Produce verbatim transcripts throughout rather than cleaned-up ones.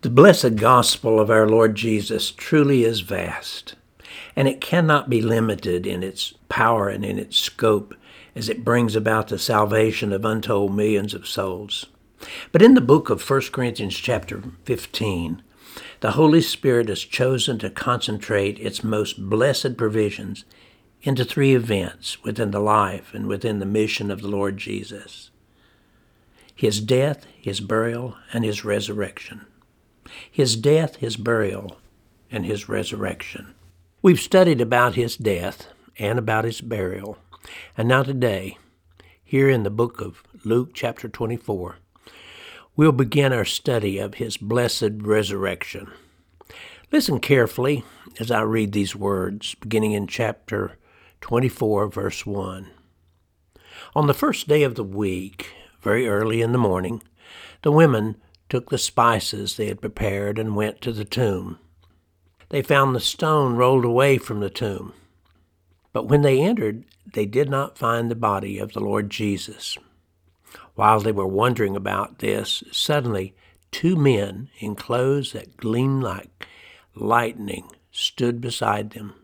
The blessed gospel of our Lord Jesus truly is vast, and it cannot be limited in its power and in its scope as it brings about the salvation of untold millions of souls. But in the book of First Corinthians chapter fifteen, the Holy Spirit has chosen to concentrate its most blessed provisions into three events within the life and within the mission of the Lord Jesus: His death, His burial, and His resurrection. His death, His burial, and His resurrection. We've studied about His death and about His burial, and now today, here in the book of Luke chapter twenty-four, we'll begin our study of His blessed resurrection. Listen carefully as I read these words, beginning in chapter twenty-four, verse one. On the first day of the week, very early in the morning, the women took the spices they had prepared and went to the tomb. They found the stone rolled away from the tomb. But when they entered, they did not find the body of the Lord Jesus. While they were wondering about this, suddenly two men in clothes that gleamed like lightning stood beside them.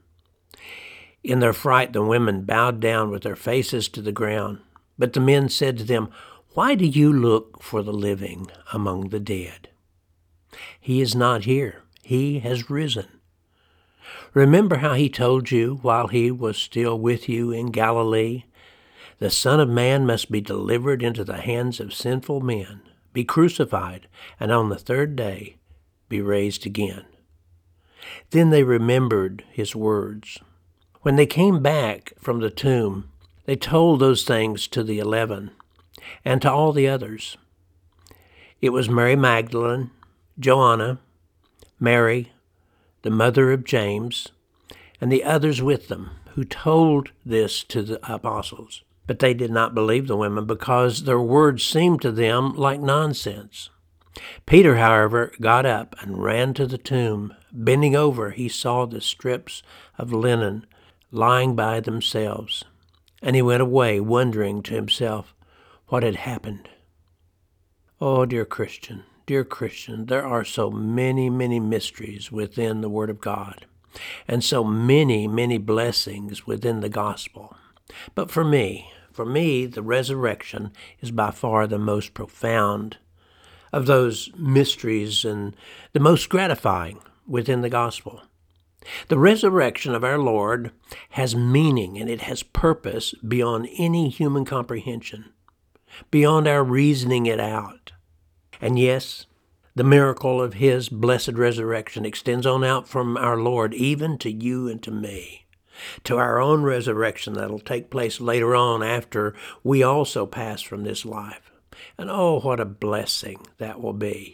In their fright, the women bowed down with their faces to the ground. But the men said to them, "Why do you look for the living among the dead? He is not here. He has risen. Remember how He told you while He was still with you in Galilee? The Son of Man must be delivered into the hands of sinful men, be crucified, and on the third day be raised again." Then they remembered His words. When they came back from the tomb, they told those things to the eleven and to all the others. It was Mary Magdalene, Joanna, Mary, the mother of James, and the others with them, who told this to the apostles. But they did not believe the women because their words seemed to them like nonsense. Peter, however, got up and ran to the tomb. Bending over, he saw the strips of linen lying by themselves, and he went away wondering to himself what had happened. Oh, dear Christian, dear Christian, there are so many, many mysteries within the Word of God, and so many, many blessings within the gospel. But for me, for me, the resurrection is by far the most profound of those mysteries and the most gratifying within the gospel. The resurrection of our Lord has meaning and it has purpose beyond any human comprehension, beyond our reasoning it out. And yes, the miracle of His blessed resurrection extends on out from our Lord even to you and to me, to our own resurrection that will take place later on after we also pass from this life. And oh, what a blessing that will be.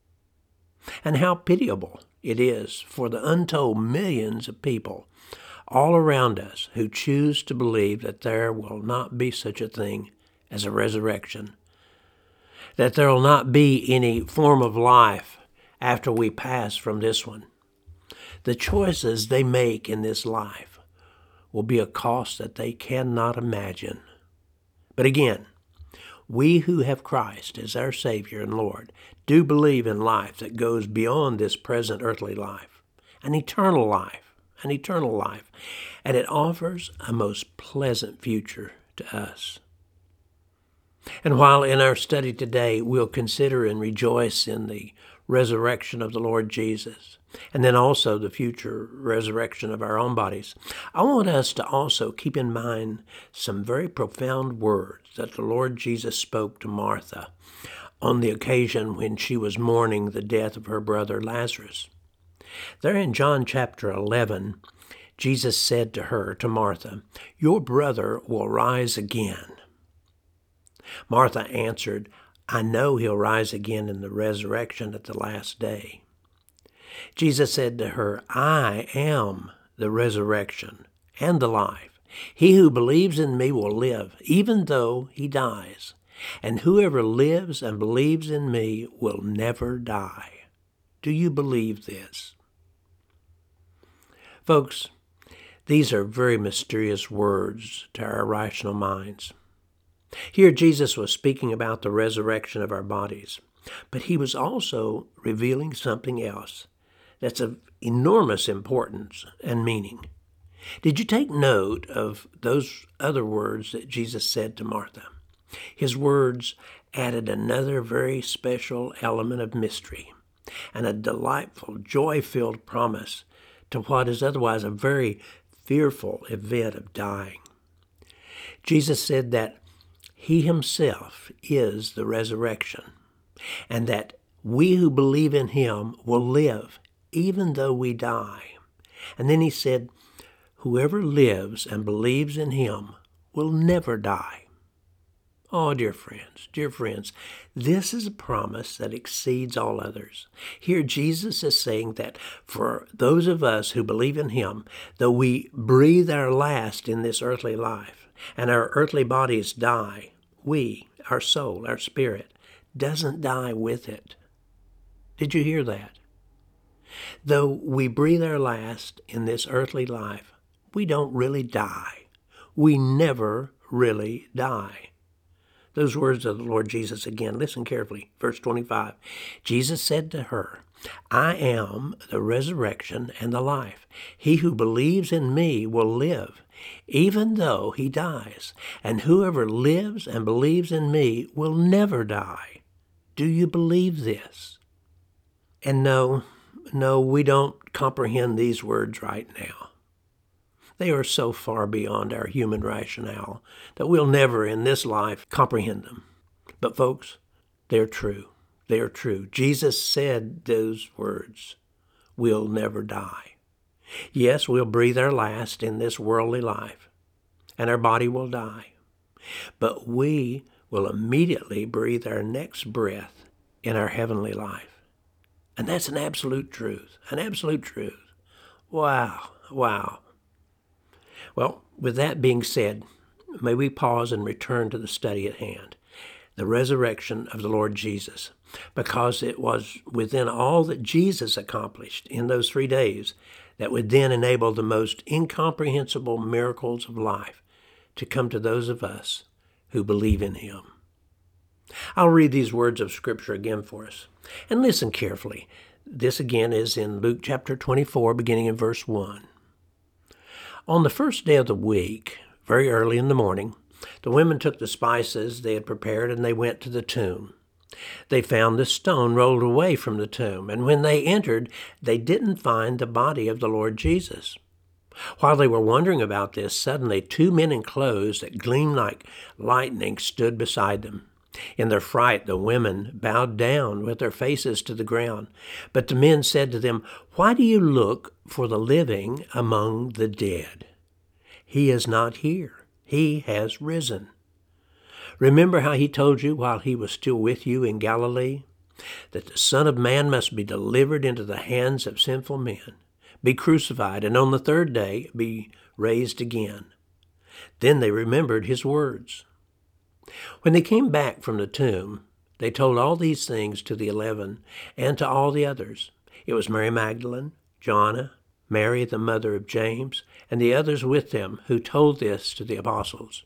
And how pitiable it is for the untold millions of people all around us who choose to believe that there will not be such a thing as a resurrection, that there will not be any form of life after we pass from this one. The choices they make in this life will be a cost that they cannot imagine. But again, we who have Christ as our Savior and Lord do believe in life that goes beyond this present earthly life, an eternal life, an eternal life, and it offers a most pleasant future to us. And while in our study today we'll consider and rejoice in the resurrection of the Lord Jesus, and then also the future resurrection of our own bodies, I want us to also keep in mind some very profound words that the Lord Jesus spoke to Martha on the occasion when she was mourning the death of her brother Lazarus. There in John chapter eleven, Jesus said to her, to Martha, "Your brother will rise again." Martha answered, "I know he'll rise again in the resurrection at the last day." Jesus said to her, "I am the resurrection and the life. He who believes in me will live, even though he dies. And whoever lives and believes in me will never die." Do you believe this? Folks, these are very mysterious words to our rational minds. Here Jesus was speaking about the resurrection of our bodies. But he was also revealing something else that's of enormous importance and meaning. Did you take note of those other words that Jesus said to Martha? His words added another very special element of mystery and a delightful, joy-filled promise to what is otherwise a very fearful event of dying. Jesus said that he himself is the resurrection, and that we who believe in him will live even though we die. And then he said, whoever lives and believes in him will never die. Oh, dear friends, dear friends, this is a promise that exceeds all others. Here Jesus is saying that for those of us who believe in him, though we breathe our last in this earthly life and our earthly bodies die, we, our soul, our spirit, doesn't die with it. Did you hear that? Though we breathe our last in this earthly life, we don't really die. We never really die. Those words of the Lord Jesus again. Listen carefully. Verse twenty-five. Jesus said to her, I am the resurrection and the life. He who believes in me will live, even though he dies. And whoever lives and believes in me will never die. Do you believe this? And no, no, we don't comprehend these words right now. They are so far beyond our human rationale that we'll never in this life comprehend them. But folks, they're true. They are true. Jesus said those words, we'll never die. Yes, we'll breathe our last in this worldly life, and our body will die. But we will immediately breathe our next breath in our heavenly life. And that's an absolute truth, an absolute truth. Wow, wow. Well, with that being said, may we pause and return to the study at hand, the resurrection of the Lord Jesus, because it was within all that Jesus accomplished in those three days that would then enable the most incomprehensible miracles of life to come to those of us who believe in him. I'll read these words of Scripture again for us, and listen carefully. This again is in Luke chapter twenty-four, beginning in verse one. On the first day of the week, very early in the morning, the women took the spices they had prepared and they went to the tomb. They found the stone rolled away from the tomb, and when they entered, they didn't find the body of the Lord Jesus. While they were wondering about this, suddenly two men in clothes that gleamed like lightning stood beside them. In their fright, the women bowed down with their faces to the ground. But the men said to them, Why do you look for the living among the dead? He is not here. He has risen. Remember how he told you while he was still with you in Galilee, that the Son of Man must be delivered into the hands of sinful men, be crucified, and on the third day be raised again. Then they remembered his words. When they came back from the tomb, they told all these things to the eleven and to all the others. It was Mary Magdalene, Joanna, Mary the mother of James, and the others with them who told this to the apostles.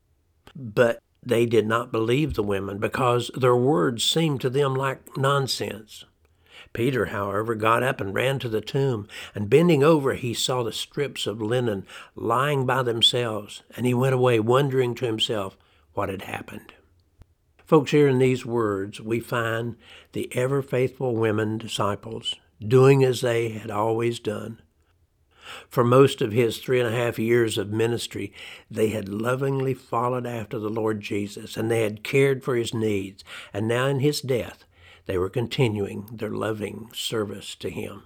But they did not believe the women because their words seemed to them like nonsense. Peter, however, got up and ran to the tomb, and bending over, he saw the strips of linen lying by themselves, and he went away wondering to himself what had happened. Folks, here in these words, we find the ever-faithful women disciples doing as they had always done. For most of his three and a half years of ministry, they had lovingly followed after the Lord Jesus, and they had cared for his needs, and now in his death, they were continuing their loving service to him.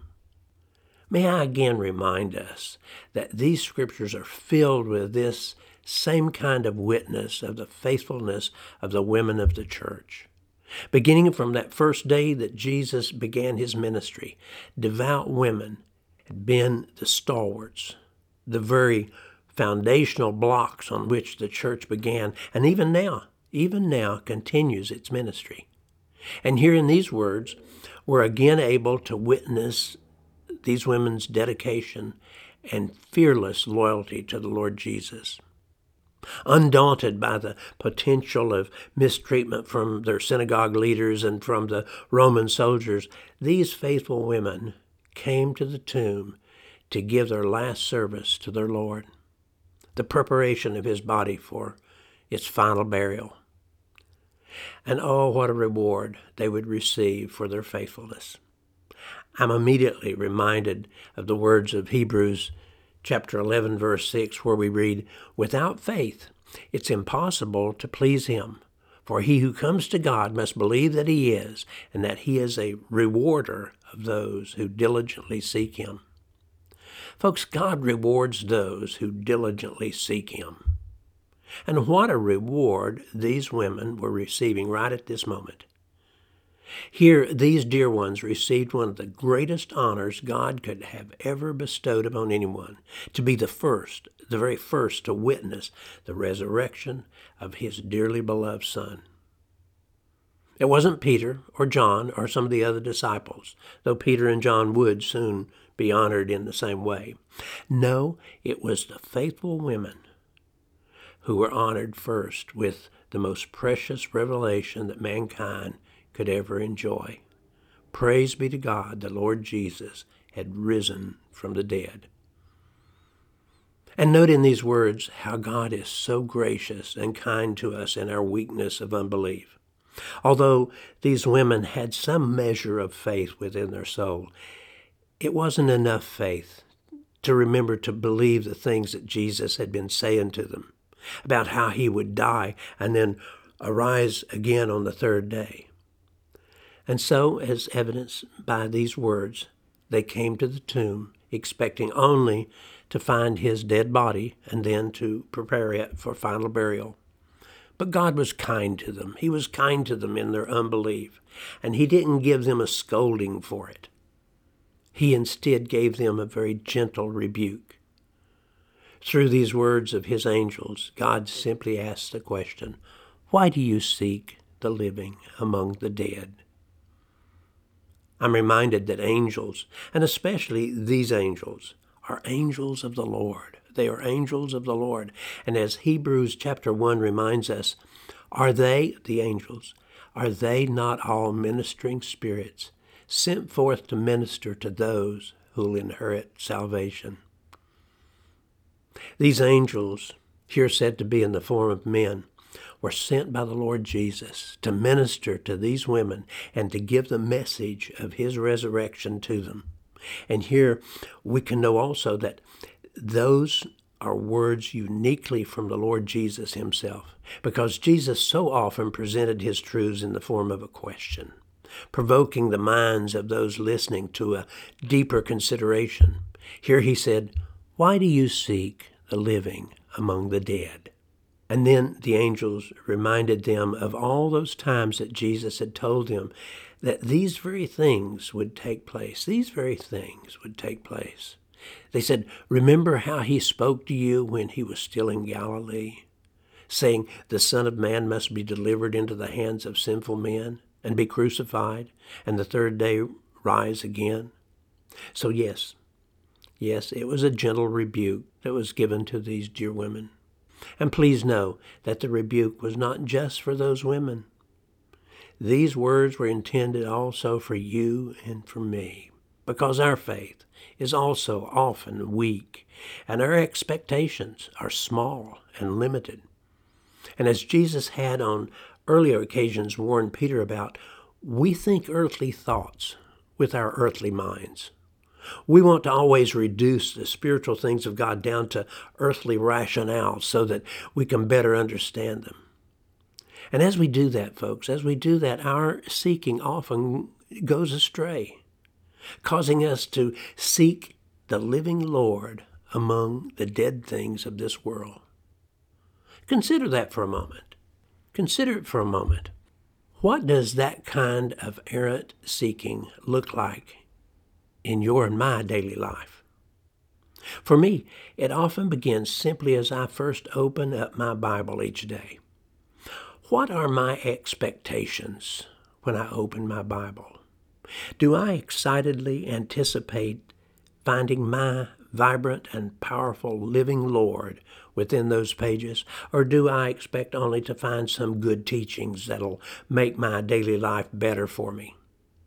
May I again remind us that these scriptures are filled with this same kind of witness of the faithfulness of the women of the church. Beginning from that first day that Jesus began his ministry, devout women had been the stalwarts, the very foundational blocks on which the church began, and even now, even now continues its ministry. And here in these words, we're again able to witness these women's dedication and fearless loyalty to the Lord Jesus. Undaunted by the potential of mistreatment from their synagogue leaders and from the Roman soldiers, these faithful women came to the tomb to give their last service to their Lord, the preparation of his body for its final burial. And oh, what a reward they would receive for their faithfulness. I'm immediately reminded of the words of Hebrews chapter eleven, verse six, where we read, "Without faith, it's impossible to please him. For he who comes to God must believe that he is, and that he is a rewarder of those who diligently seek him." Folks, God rewards those who diligently seek him. And what a reward these women were receiving right at this moment. Here, these dear ones received one of the greatest honors God could have ever bestowed upon anyone, to be the first, the very first to witness the resurrection of his dearly beloved Son. It wasn't Peter or John or some of the other disciples, though Peter and John would soon be honored in the same way. No, it was the faithful women who were honored first with the most precious revelation that mankind could ever enjoy. Praise be to God, the Lord Jesus had risen from the dead. And note in these words how God is so gracious and kind to us in our weakness of unbelief. Although these women had some measure of faith within their soul, it wasn't enough faith to remember to believe the things that Jesus had been saying to them about how he would die and then arise again on the third day. And so, as evidenced by these words, they came to the tomb expecting only to find his dead body and then to prepare it for final burial. But God was kind to them. He was kind to them in their unbelief, and he didn't give them a scolding for it. He instead gave them a very gentle rebuke. Through these words of his angels, God simply asked the question, "Why do you seek the living among the dead?" I'm reminded that angels, and especially these angels, are angels of the Lord. They are angels of the Lord. And as Hebrews chapter one reminds us, are they, the angels, are they not all ministering spirits sent forth to minister to those who will inherit salvation? These angels, here said to be in the form of men, were sent by the Lord Jesus to minister to these women and to give the message of his resurrection to them. And here we can know also that those are words uniquely from the Lord Jesus himself, because Jesus so often presented his truths in the form of a question, provoking the minds of those listening to a deeper consideration. Here he said, "Why do you seek the living among the dead?" And then the angels reminded them of all those times that Jesus had told them that these very things would take place. These very things would take place. They said, "Remember how he spoke to you when he was still in Galilee, saying, 'The Son of Man must be delivered into the hands of sinful men and be crucified, and the third day rise again.'" So yes, yes, it was a gentle rebuke that was given to these dear women. And please know that the rebuke was not just for those women. These words were intended also for you and for me, because our faith is also often weak, and our expectations are small and limited. And as Jesus had on earlier occasions warned Peter about, we think earthly thoughts with our earthly minds. We want to always reduce the spiritual things of God down to earthly rationale so that we can better understand them. And as we do that, folks, as we do that, our seeking often goes astray, causing us to seek the living Lord among the dead things of this world. Consider that for a moment. Consider it for a moment. What does that kind of errant seeking look like in your and my daily life? For me, it often begins simply as I first open up my Bible each day. What are my expectations when I open my Bible? Do I excitedly anticipate finding my vibrant and powerful living Lord within those pages? Or do I expect only to find some good teachings that'll make my daily life better for me?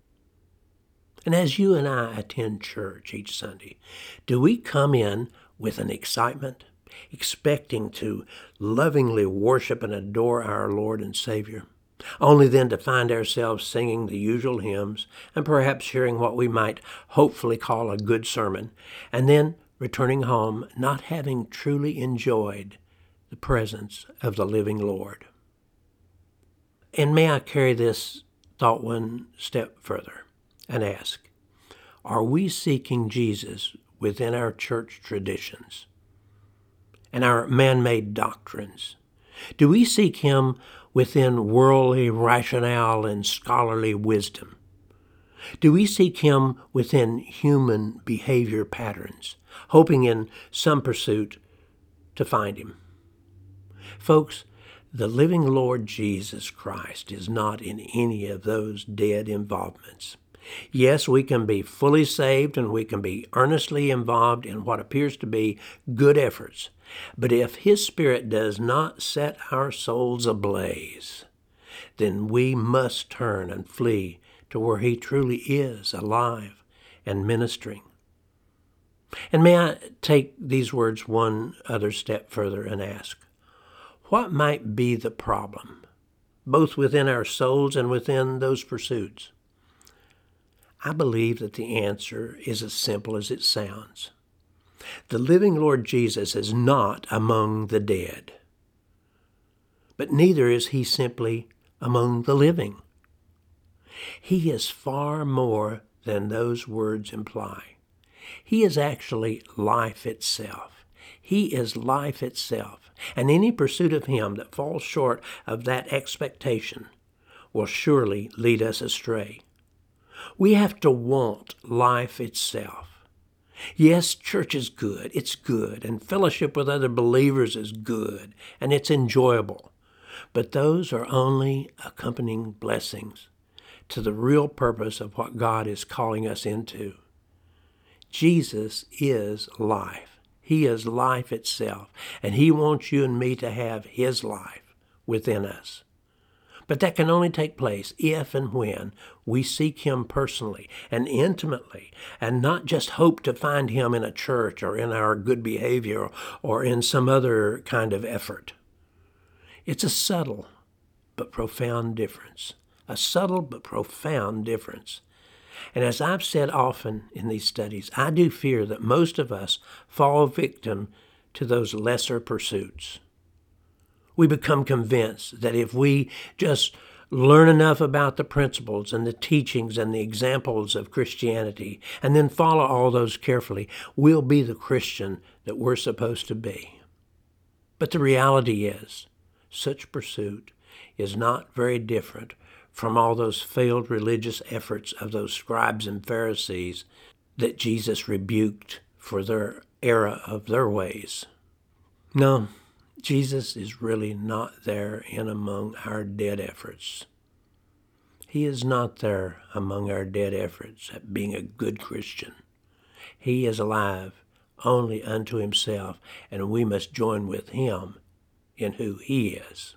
And as you and I attend church each Sunday, do we come in with an excitement, expecting to lovingly worship and adore our Lord and Savior, only then to find ourselves singing the usual hymns and perhaps hearing what we might hopefully call a good sermon, and then returning home not having truly enjoyed the presence of the living Lord? And may I carry this thought one step further and ask, are we seeking Jesus within our church traditions and our man-made doctrines? Do we seek him within worldly rationale and scholarly wisdom? Do we seek him within human behavior patterns, hoping in some pursuit to find him? Folks, the living Lord Jesus Christ is not in any of those dead involvements. Yes, we can be fully saved and we can be earnestly involved in what appears to be good efforts. But if his Spirit does not set our souls ablaze, then we must turn and flee to where he truly is alive and ministering. And may I take these words one other step further and ask, what might be the problem, both within our souls and within those pursuits? I believe that the answer is as simple as it sounds. The living Lord Jesus is not among the dead, but neither is he simply among the living. He is far more than those words imply. He is actually life itself. He is life itself, and any pursuit of him that falls short of that expectation will surely lead us astray. We have to want life itself. Yes, church is good. It's good. And fellowship with other believers is good. And it's enjoyable. But those are only accompanying blessings to the real purpose of what God is calling us into. Jesus is life. He is life itself. And he wants you and me to have his life within us. But that can only take place if and when we seek him personally and intimately, and not just hope to find him in a church or in our good behavior or in some other kind of effort. It's a subtle but profound difference. A subtle but profound difference. And as I've said often in these studies, I do fear that most of us fall victim to those lesser pursuits. We become convinced that if we just learn enough about the principles and the teachings and the examples of Christianity and then follow all those carefully, we'll be the Christian that we're supposed to be. But the reality is, such pursuit is not very different from all those failed religious efforts of those scribes and Pharisees that Jesus rebuked for their error of their ways. No. Jesus is really not there in among our dead efforts. He is not there among our dead efforts at being a good Christian. He is alive only unto himself, and we must join with him in who he is.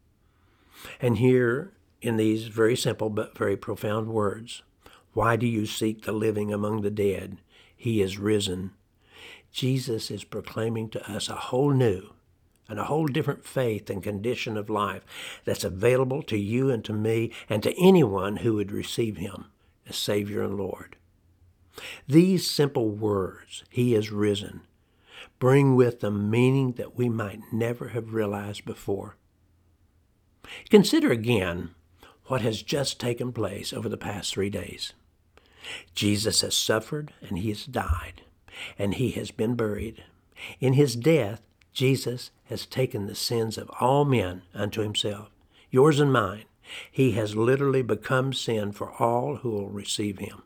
And here, in these very simple but very profound words, why do you seek the living among the dead? He is risen. Jesus is proclaiming to us a whole new and a whole different faith and condition of life that's available to you and to me and to anyone who would receive him as Savior and Lord. These simple words, he is risen, bring with them meaning that we might never have realized before. Consider again what has just taken place over the past three days. Jesus has suffered and he has died, and he has been buried. In his death, Jesus has taken the sins of all men unto himself, yours and mine. He has literally become sin for all who will receive him.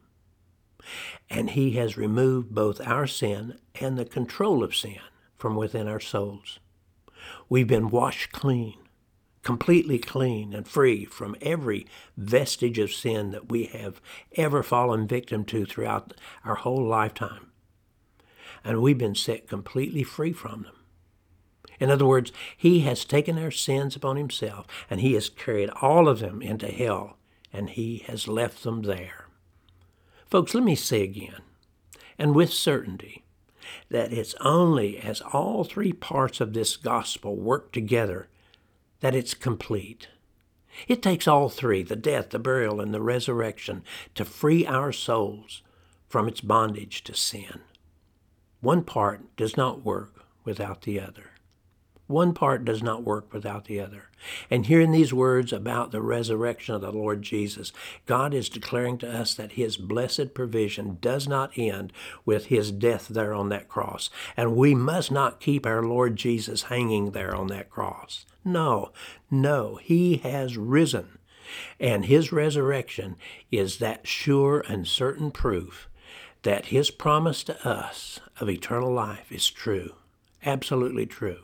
And he has removed both our sin and the control of sin from within our souls. We've been washed clean, completely clean and free from every vestige of sin that we have ever fallen victim to throughout our whole lifetime. and we've been set completely free from them. In other words, he has taken our sins upon himself, and he has carried all of them into hell, and he has left them there. Folks, let me say again, and with certainty, that it's only as all three parts of this gospel work together that it's complete. It takes all three, the death, the burial, and the resurrection, to free our souls from its bondage to sin. One part does not work without the other. One part does not work without the other. And here in these words about the resurrection of the Lord Jesus, God is declaring to us that his blessed provision does not end with his death there on that cross. And we must not keep our Lord Jesus hanging there on that cross. No, no, he has risen. And his resurrection is that sure and certain proof that his promise to us of eternal life is true, absolutely true.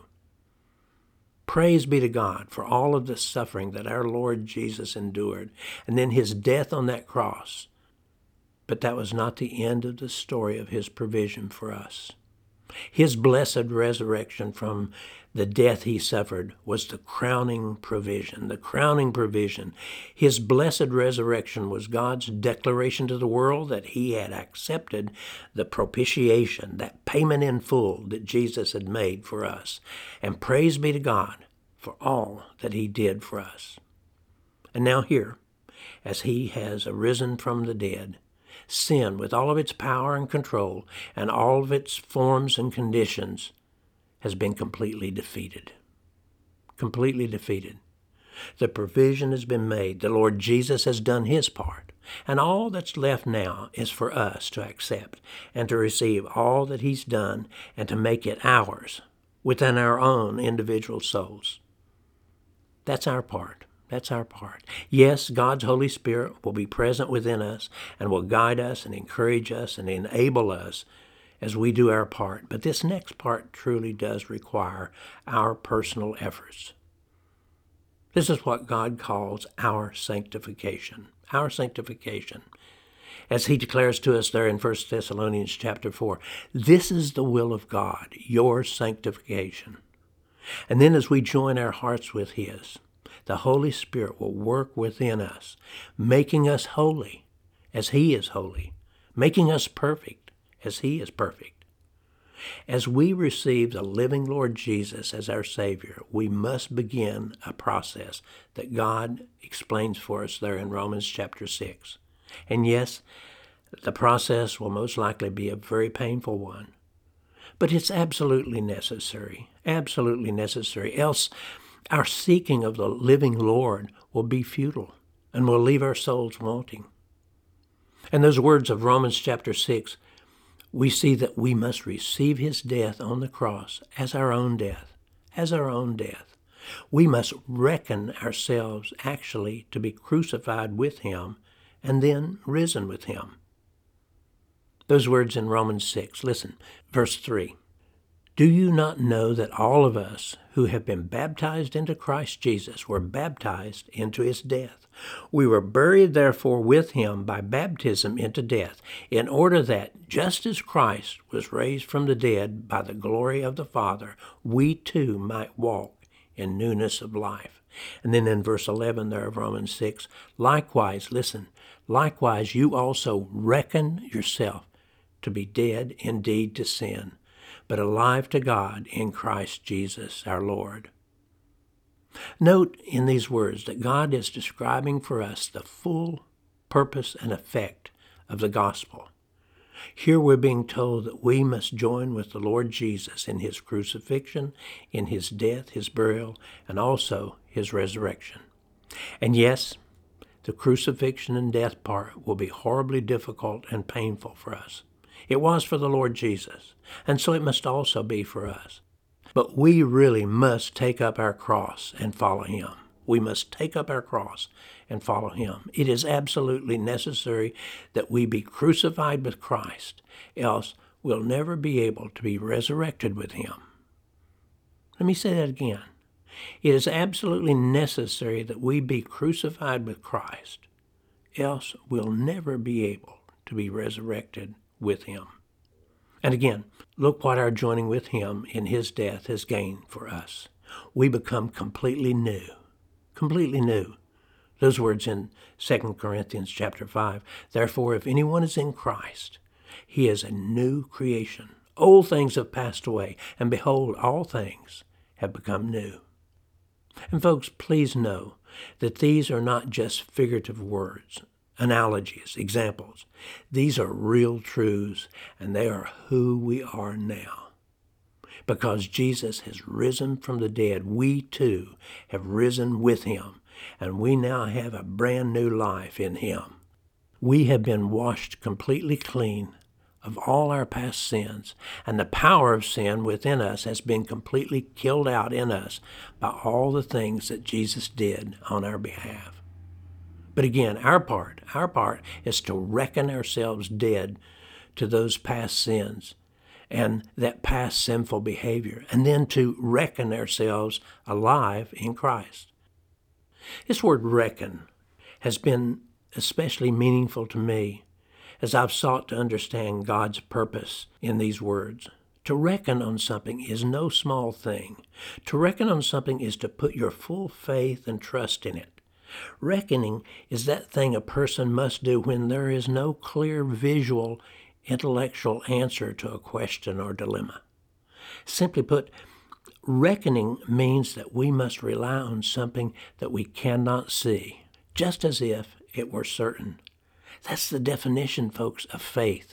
Praise be to God for all of the suffering that our Lord Jesus endured, and then his death on that cross. But that was not the end of the story of his provision for us. His blessed resurrection from the death he suffered was the crowning provision, the crowning provision. His blessed resurrection was God's declaration to the world that he had accepted the propitiation, that payment in full that Jesus had made for us. And praise be to God for all that he did for us. And now here, as he has arisen from the dead, sin, with all of its power and control and all of its forms and conditions, has been completely defeated. Completely defeated. The provision has been made. The Lord Jesus has done his part. And all that's left now is for us to accept and to receive all that he's done and to make it ours within our own individual souls. That's our part. That's our part. Yes, God's Holy Spirit will be present within us and will guide us and encourage us and enable us as we do our part. But this next part truly does require our personal efforts. This is what God calls our sanctification. Our sanctification. As he declares to us there in First Thessalonians chapter four, this is the will of God, your sanctification. And then as we join our hearts with his, the Holy Spirit will work within us, making us holy as he is holy, making us perfect as he is perfect. As we receive the living Lord Jesus as our Savior, we must begin a process that God explains for us there in Romans chapter six. And yes, the process will most likely be a very painful one, but it's absolutely necessary, absolutely necessary. Else, our seeking of the living Lord will be futile and will leave our souls wanting. And those words of Romans chapter six, we see that we must receive his death on the cross as our own death, as our own death. We must reckon ourselves actually to be crucified with him and then risen with him. Those words in Romans six, listen, verse three. Do you not know that all of us who have been baptized into Christ Jesus were baptized into his death? We were buried therefore with him by baptism into death, in order that, just as Christ was raised from the dead by the glory of the Father, we too might walk in newness of life. And then in verse eleven there of Romans six, likewise, listen, likewise you also reckon yourself to be dead indeed to sin, but alive to God in Christ Jesus our Lord. Note in these words that God is describing for us the full purpose and effect of the gospel. Here we're being told that we must join with the Lord Jesus in his crucifixion, in his death, his burial, and also his resurrection. And yes, the crucifixion and death part will be horribly difficult and painful for us. It was for the Lord Jesus, and so it must also be for us. But we really must take up our cross and follow him. We must take up our cross and follow him. It is absolutely necessary that we be crucified with Christ, else we'll never be able to be resurrected with him. Let me say that again. It is absolutely necessary that we be crucified with Christ, else we'll never be able to be resurrected with him. And again, look what our joining with him in his death has gained for us. We become completely new. Completely new. Those words in Second Corinthians chapter five. Therefore, if anyone is in Christ, he is a new creation. Old things have passed away, and behold, all things have become new. And folks, please know that these are not just figurative words, analogies, examples. These are real truths, and they are who we are now. Because Jesus has risen from the dead, we too have risen with him, and we now have a brand new life in him. We have been washed completely clean of all our past sins, and the power of sin within us has been completely killed out in us by all the things that Jesus did on our behalf. But again, our part, our part is to reckon ourselves dead to those past sins and that past sinful behavior, and then to reckon ourselves alive in Christ. This word reckon has been especially meaningful to me as I've sought to understand God's purpose in these words. To reckon on something is no small thing. To reckon on something is to put your full faith and trust in it. Reckoning is that thing a person must do when there is no clear visual, intellectual answer to a question or dilemma. Simply put, reckoning means that we must rely on something that we cannot see, just as if it were certain. That's the definition, folks, of faith.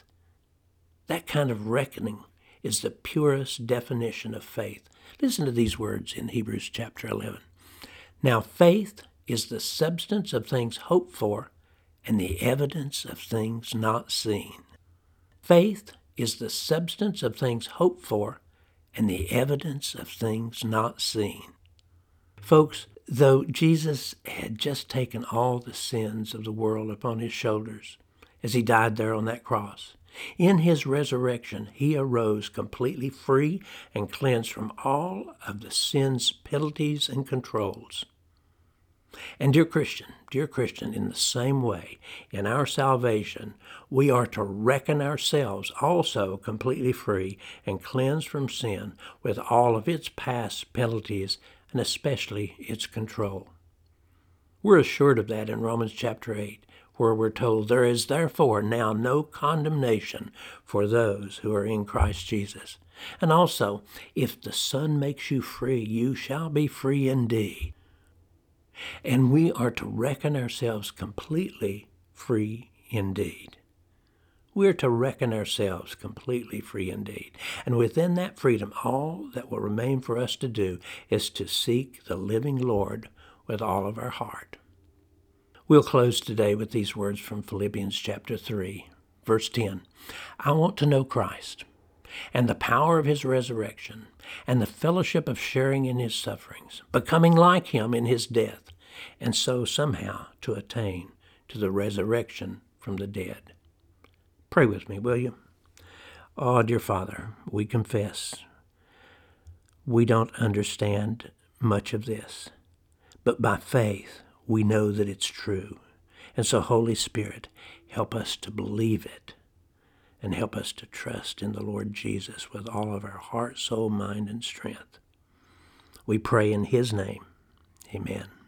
That kind of reckoning is the purest definition of faith. Listen to these words in Hebrews chapter eleven. Now faith is the substance of things hoped for and the evidence of things not seen. Faith is the substance of things hoped for and the evidence of things not seen. Folks, though Jesus had just taken all the sins of the world upon his shoulders as he died there on that cross, in his resurrection he arose completely free and cleansed from all of the sin's penalties and controls. And dear Christian, dear Christian, in the same way, in our salvation, we are to reckon ourselves also completely free and cleansed from sin with all of its past penalties and especially its control. We're assured of that in Romans chapter eight, where we're told, there is therefore now no condemnation for those who are in Christ Jesus. And also, if the Son makes you free, you shall be free indeed. And we are to reckon ourselves completely free indeed. We're to reckon ourselves completely free indeed. And within that freedom, all that will remain for us to do is to seek the living Lord with all of our heart. We'll close today with these words from Philippians chapter three, verse ten. I want to know Christ and the power of his resurrection and the fellowship of sharing in his sufferings, becoming like him in his death, and so somehow to attain to the resurrection from the dead. Pray with me, will you? Oh, dear Father, we confess we don't understand much of this, but by faith we know that it's true. And so, Holy Spirit, help us to believe it and help us to trust in the Lord Jesus with all of our heart, soul, mind, and strength. We pray in his name. Amen.